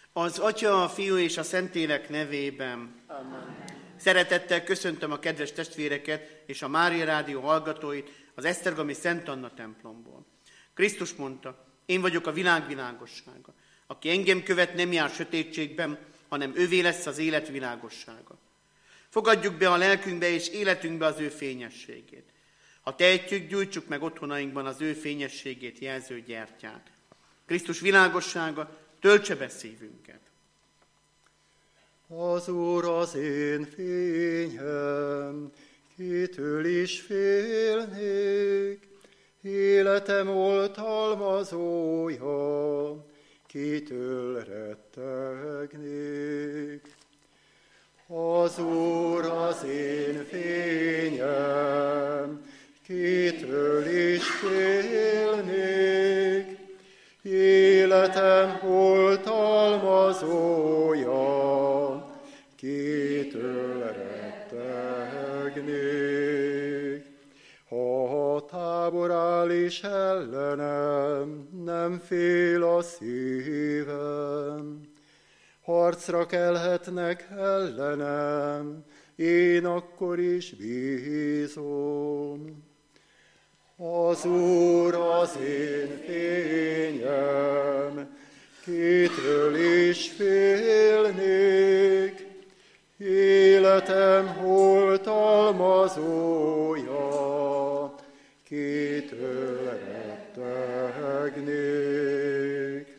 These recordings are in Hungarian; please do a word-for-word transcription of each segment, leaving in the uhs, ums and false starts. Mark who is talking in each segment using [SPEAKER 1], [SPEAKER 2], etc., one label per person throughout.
[SPEAKER 1] Az Atya, a Fiú és a Szentlélek nevében.
[SPEAKER 2] Amen.
[SPEAKER 1] Szeretettel köszöntöm a kedves testvéreket és a Mária Rádió hallgatóit az esztergomi Szent Anna templomból. Krisztus mondta, én vagyok a világ világossága. Aki engem követ, nem jár sötétségben, hanem ővé lesz az élet világossága. Fogadjuk be a lelkünkbe és életünkbe az ő fényességét. Ha tehetjük, gyújtsuk meg otthonainkban az ő fényességét jelző gyertyát. Krisztus világossága töltse be szívünket.
[SPEAKER 2] Az Úr az én fényem, kitől is félnék, életem oltalmazója, kitől rettegnék. Az Úr az én fényem, kitől is félnék, életem oltalmazója, kitől rettegnék. Ha a tábor áll is ellenem, nem fél a szívem. Harcra kelhetnek ellenem, én akkor is bízom. Az Úr az én fényem, kitől is félnék, életem oltalmazója, kitől rettegnék.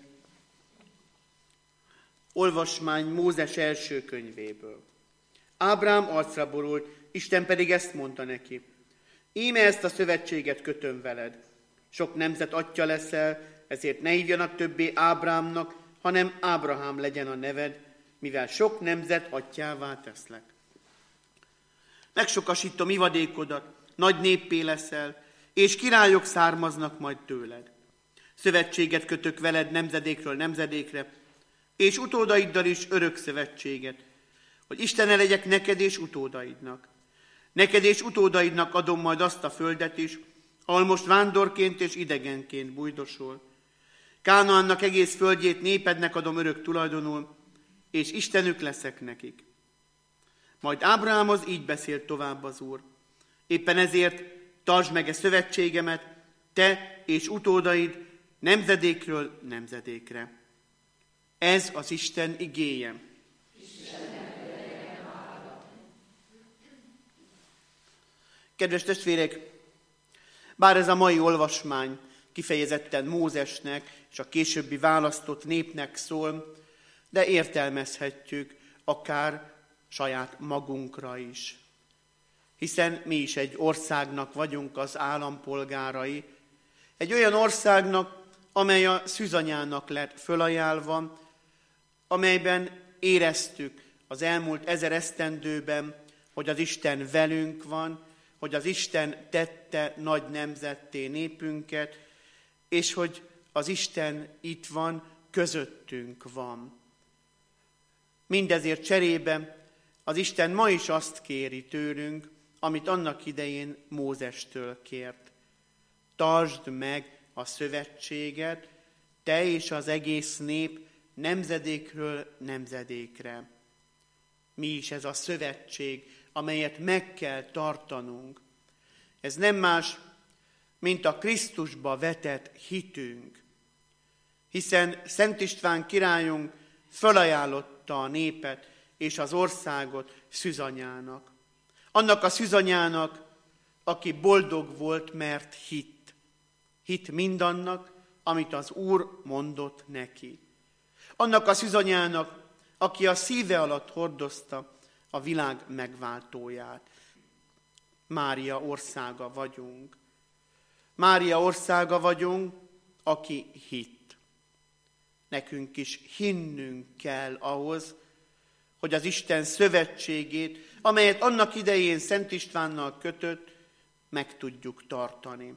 [SPEAKER 1] Olvasmány Mózes első könyvéből. Ábrám arcra borult, Isten pedig ezt mondta neki. Íme ezt a szövetséget kötöm veled. Sok nemzet atya leszel, ezért ne hívjanak többé Ábrámnak, hanem Ábrahám legyen a neved, mivel sok nemzet atyává teszlek. Megsokasítom ivadékodat, nagy néppé leszel, és királyok származnak majd tőled. Szövetséget kötök veled nemzedékről nemzedékre, és utódaiddal is örök szövetséget, hogy Istene legyek neked és utódaidnak. Neked és utódaidnak adom majd azt a földet is, ahol most vándorként és idegenként bújdosol. Kánaánnak egész földjét népednek adom örök tulajdonul, és Istenük leszek nekik. Majd Ábrahámhoz így beszélt tovább az Úr. Éppen ezért tartsd meg e szövetségemet, te és utódaid nemzedékről nemzedékre. Ez az Isten igéje. Kedves testvérek, bár ez a mai olvasmány kifejezetten Mózesnek és a későbbi választott népnek szól, de értelmezhetjük akár saját magunkra is. Hiszen mi is egy országnak vagyunk az állampolgárai, egy olyan országnak, amely a szűzanyának lett fölajánlva, amelyben éreztük az elmúlt ezer esztendőben, hogy az Isten velünk van, hogy az Isten tette nagy nemzetté népünket, és hogy az Isten itt van, közöttünk van. Mindezért cserébe az Isten ma is azt kéri tőlünk, amit annak idején Mózestől kért. Tartsd meg a szövetséget, te és az egész nép nemzedékről nemzedékre. Mi is ez a szövetség, amelyet meg kell tartanunk. Ez nem más, mint a Krisztusba vetett hitünk. Hiszen Szent István királyunk fölajánlotta a népet és az országot szűzanyának. Annak a szűzanyának, aki boldog volt, mert hitt. Hitt mindannak, amit az Úr mondott neki. Annak a szűzanyának, aki a szíve alatt hordozta a világ megváltóját. Mária országa vagyunk. Mária országa vagyunk, aki hitt. Nekünk is hinnünk kell ahhoz, hogy az Isten szövetségét, amelyet annak idején Szent Istvánnal kötött, meg tudjuk tartani.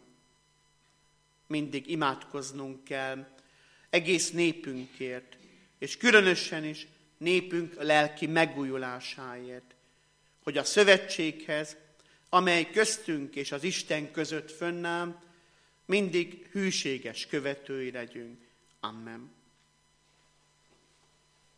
[SPEAKER 1] Mindig imádkoznunk kell egész népünkért, és különösen is népünk lelki megújulásáért, hogy a szövetséghez, amely köztünk és az Isten között fönnáll, mindig hűséges követői legyünk. Amen.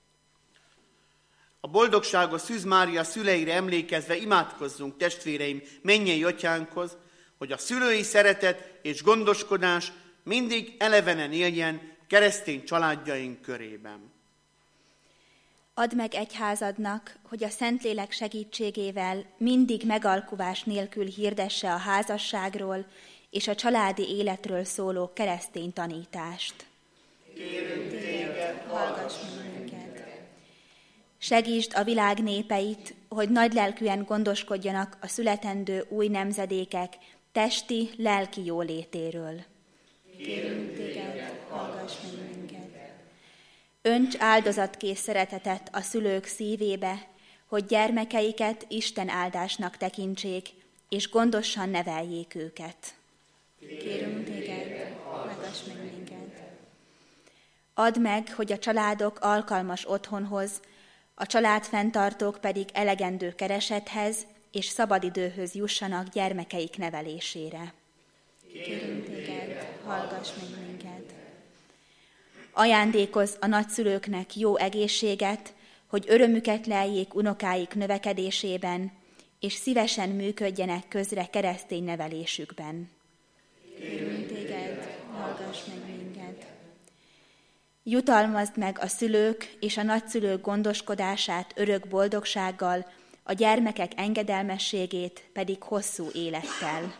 [SPEAKER 1] A boldogságos Szűz Mária szüleire emlékezve imádkozzunk, testvéreim, mennyei atyánkhoz, hogy a szülői szeretet és gondoskodás mindig elevenen éljen keresztény családjaink körében.
[SPEAKER 3] Add meg egyházadnak, hogy a Szentlélek segítségével mindig megalkuvás nélkül hirdesse a házasságról és a családi életről szóló keresztény tanítást.
[SPEAKER 1] Kérünk téged,
[SPEAKER 3] hallgass meg minket! Segítsd a világ népeit, hogy nagylelkűen gondoskodjanak a születendő új nemzedékek testi, lelki jólétéről.
[SPEAKER 1] Kérünk
[SPEAKER 3] téged, hallgass meg minket! Önts áldozatkész szeretetet a szülők szívébe, hogy gyermekeiket Isten áldásnak tekintsék, és gondosan neveljék őket. Kérünk téged, hallgass meg minket! Add meg, hogy a családok alkalmas otthonhoz, a családfenntartók pedig elegendő keresethez és szabadidőhöz jussanak gyermekeik nevelésére. Kérünk téged, hallgass meg minket! Ajándékozz a nagyszülőknek jó egészséget, hogy örömüket leljék unokáik növekedésében, és szívesen működjenek közre keresztény nevelésükben. Kérünk téged, hallgass meg minket! Jutalmazd meg a szülők és a nagyszülők gondoskodását örök boldogsággal, a gyermekek engedelmességét pedig hosszú élettel.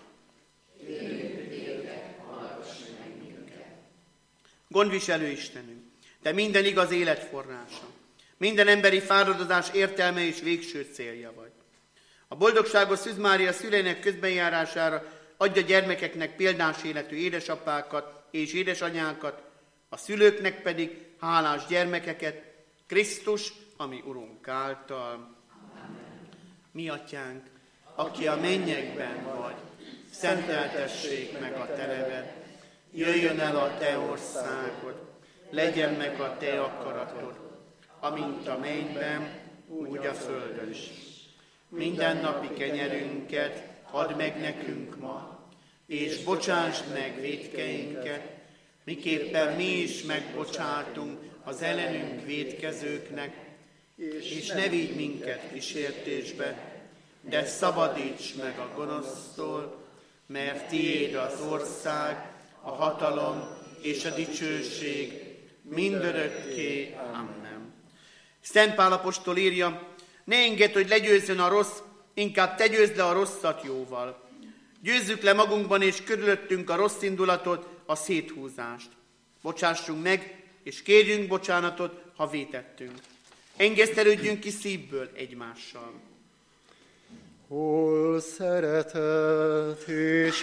[SPEAKER 1] Gondviselő Istenünk, Te minden igaz élet forrása, minden emberi fáradozás értelme és végső célja vagy. A boldogságos Szűz Mária szüleinek közbenjárására adja gyermekeknek példás életű édesapákat és édesanyákat, a szülőknek pedig hálás gyermekeket, Krisztus, ami Urunk által. Mi atyánk, aki a mennyekben vagy, szenteltessék meg a te neved, jöjjön el a te országod, legyen meg a te akaratod, amint a mennyben, úgy a földön is. Mindennapi kenyerünket add meg nekünk ma, és bocsásd meg vétkeinket, miképpen mi is megbocsátunk az ellenünk vétkezőknek, és ne vigy minket kísértésbe, de szabadíts meg a gonosztól, mert tiéd az ország, a hatalom és a dicsőség mindörökké. Amen. Szent Pál apostol írja, ne engedd, hogy legyőzzön a rossz, inkább te győzd le a rosszat jóval. Győzzük le magunkban és körülöttünk a rossz indulatot, a széthúzást. Bocsássunk meg, és kérjünk bocsánatot, ha vétettünk. Engesztelődjünk ki szívből egymással.
[SPEAKER 2] Hol szeretet és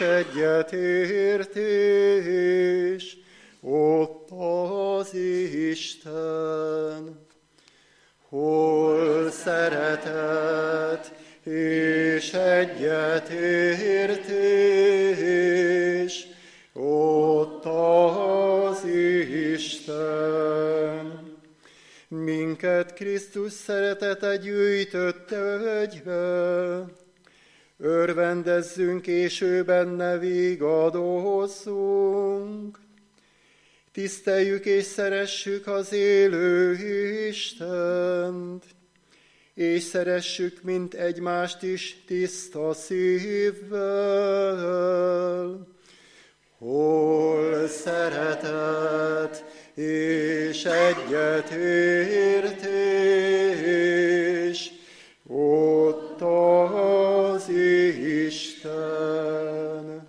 [SPEAKER 2] egyetértés, ott az Isten. Hol szeretet és egyetértés, ott az Isten. Minket Krisztus szeretete gyűjtött egybe, örvendezzünk és ő benne vigadozzunk. Tiszteljük és szeressük az élő Istent, és szeressük mint egymást is tiszta szívvel. Hol szeretet és egyetértés, ott az Isten.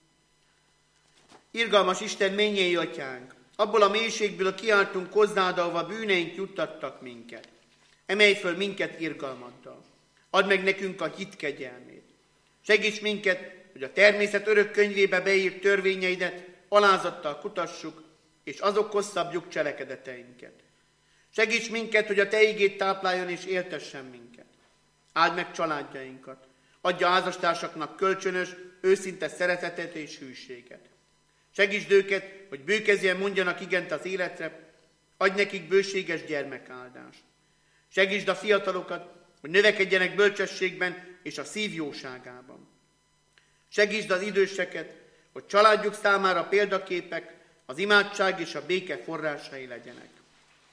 [SPEAKER 1] Irgalmas Isten, mennyei atyánk, abból a mélységből kiáltunk hozzád, ahova bűneink juttattak minket. Emelj föl minket irgalmaddal. Add meg nekünk a hit kegyelmét. Segíts minket, hogy a természet örök könyvébe beírt törvényeidet alázattal kutassuk, és azokhoz szabjuk cselekedeteinket. Segíts minket, hogy a te igéd tápláljon és éltessen minket. Áld meg családjainkat. Adja házastársaknak kölcsönös, őszinte szeretetet és hűséget. Segítsd őket, hogy bőkezűen mondjanak igent az életre, adj nekik bőséges gyermekáldást. Segítsd a fiatalokat, hogy növekedjenek bölcsességben és a szív jóságában. Segítsd az időseket, hogy családjuk számára példaképek, az imádság és a béke forrásai legyenek.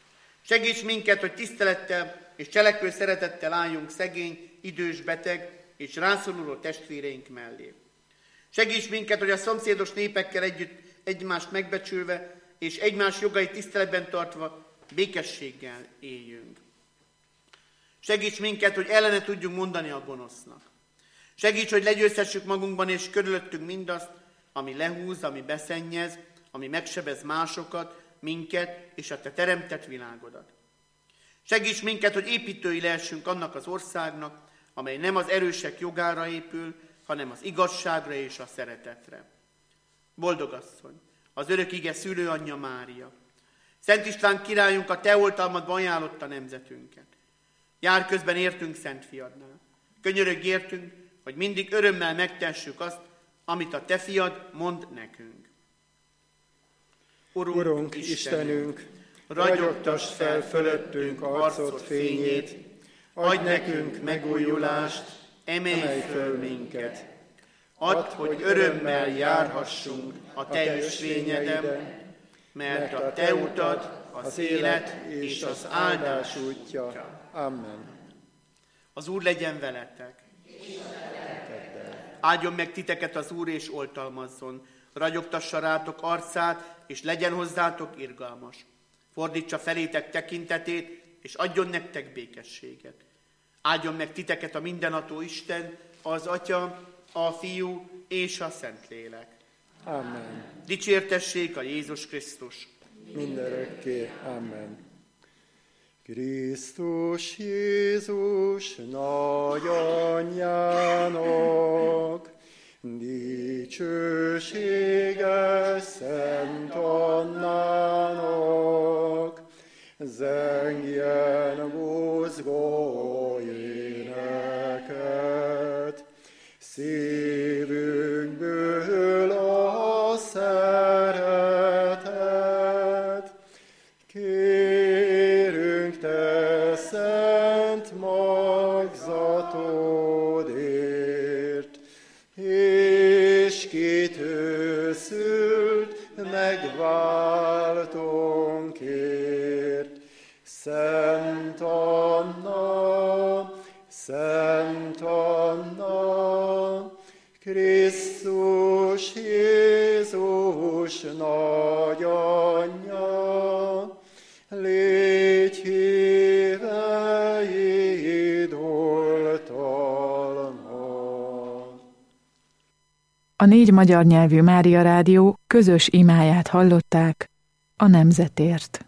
[SPEAKER 1] Segíts minket, hogy tisztelettel és cselekvő szeretettel álljunk szegény, idős, beteg és rászoruló testvéreink mellé. Segíts minket, hogy a szomszédos népekkel együtt egymást megbecsülve és egymás jogait tiszteletben tartva békességgel éljünk. Segíts minket, hogy ellene tudjunk mondani a gonosznak. Segíts, hogy legyőzhessük magunkban és körülöttünk mindazt, ami lehúz, ami beszennyez, ami megsebez másokat, minket és a te teremtett világodat. Segíts minket, hogy építői lehessünk annak az országnak, amely nem az erősek jogára épül, hanem az igazságra és a szeretetre. Boldog asszony, az örök ige szülőanyja Mária, Szent István királyunk, a te oltalmadba ajánlotta nemzetünket. Jár közben értünk Szent Fiadnál. Könyörögj értünk, hogy mindig örömmel megtessük azt, amit a te fiad mond nekünk.
[SPEAKER 2] Urunk, Urunk Istenünk, ragyogtass fel fölöttünk arcod fényét, adj nekünk megújulást, emelj föl minket. Add, hogy örömmel járhassunk a te ösvényeden, mert a te utad az élet és az áldás útja. Amen.
[SPEAKER 1] Az Úr legyen veletek. Áldjon meg titeket az Úr, és oltalmazzon. Ragyogtassa rátok arcát, és legyen hozzátok irgalmas. Fordítsa felétek tekintetét, és adjon nektek békességet. Áldjon meg titeket a mindenható Isten, az Atya, a Fiú és a Szentlélek.
[SPEAKER 2] Amen.
[SPEAKER 1] Dicsértessék a Jézus Krisztus.
[SPEAKER 2] Mindörökké. Amen. Krisztus Jézus nagyanyjának, dicsőséges Szent Annának, zengjen buzgó éneket, szívünkből a szeretet. Kérünk te szent magzatodért, és kitőszült megváltónkért. Szent Anna, Szent Anna, Krisztus Jézus nagyanyja, légy híveid oltalma.
[SPEAKER 4] A négy magyar nyelvű Mária Rádió közös imáját hallották a nemzetért.